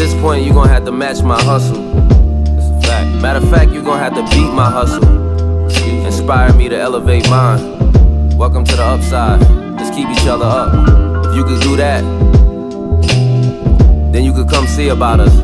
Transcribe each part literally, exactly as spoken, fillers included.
this point, you gon' have to match my hustle. It's a fact. Matter of fact, you gon' have to beat my hustle. Inspire me to elevate mine. Welcome to the upside. Let's keep each other up. If you could do that, then you could come see about us.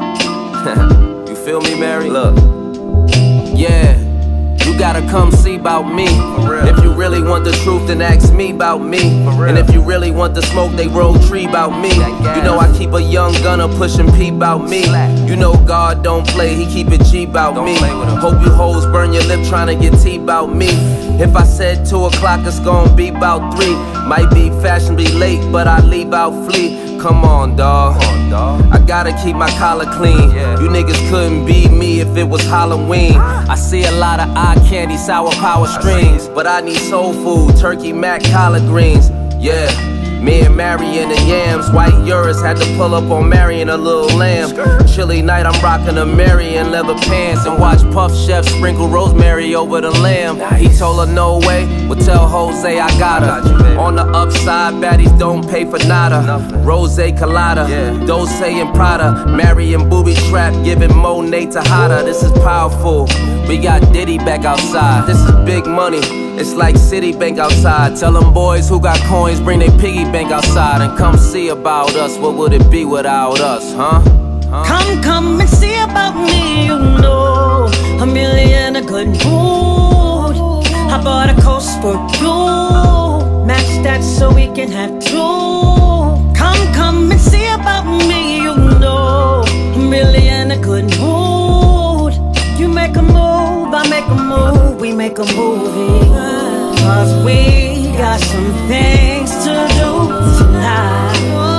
You feel me, Mary? Look. Yeah. You gotta come see about me. If you really want the truth, then ask me about me. And if you really want the smoke, they roll tree about me. You know I keep a young gunner pushing P about me. You know God don't play, he keep it G about me. Hope you hoes burn your lip trying to get tea about me. If I said two o'clock, it's gon' be about three. Might be fashionably late, but I leave out flee. Come on, dawg. I gotta keep my collar clean. You niggas couldn't be me if it was Halloween. I see a lot of eye candy, sour power strings, but I need soul food, turkey, mac, collard greens. Yeah, me and Marion and Yams, white Urus had to pull up on Marion a little lamb. Chilly night, I'm rocking a Marion leather pants and watch Puff Chef sprinkle rosemary over the lamb. He told her no way, well tell Jose I got her. On the upside, baddies don't pay for nada. Rose Colada, Dose and Prada, Marion booby trap, giving Monet to Hada. This is powerful. We got Diddy back outside. This is big money. It's like Citibank outside. Tell them boys who got coins, bring their piggy bank outside and come see about us. What would it be without us, huh? huh? Come, come and see about me, you know. A million a good mood. I bought a coast for you. Match that so we can have two. Come, come and see about me, you know. A million a good mood. You make a move, I make a move, we make a movie. Cause we got some things to do tonight.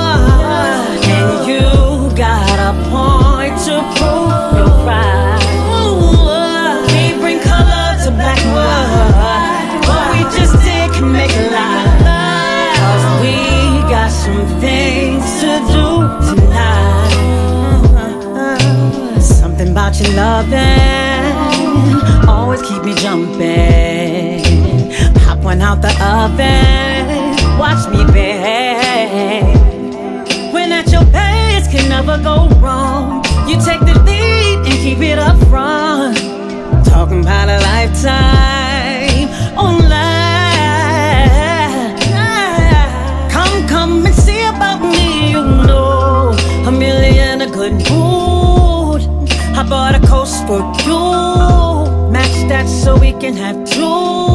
And you got a point to prove you're right. We bring color to black and white. What we just did can make a lie. Cause we got some things to do tonight. Something about your loving always keep me jumping. Pop one out the oven, watch me bake. When at your base can never go wrong. You take the lead and keep it up front. Talking about a lifetime online. Come, come and see about me, you know. A million a good mood. I bought a coast for you. Match that so we can have two.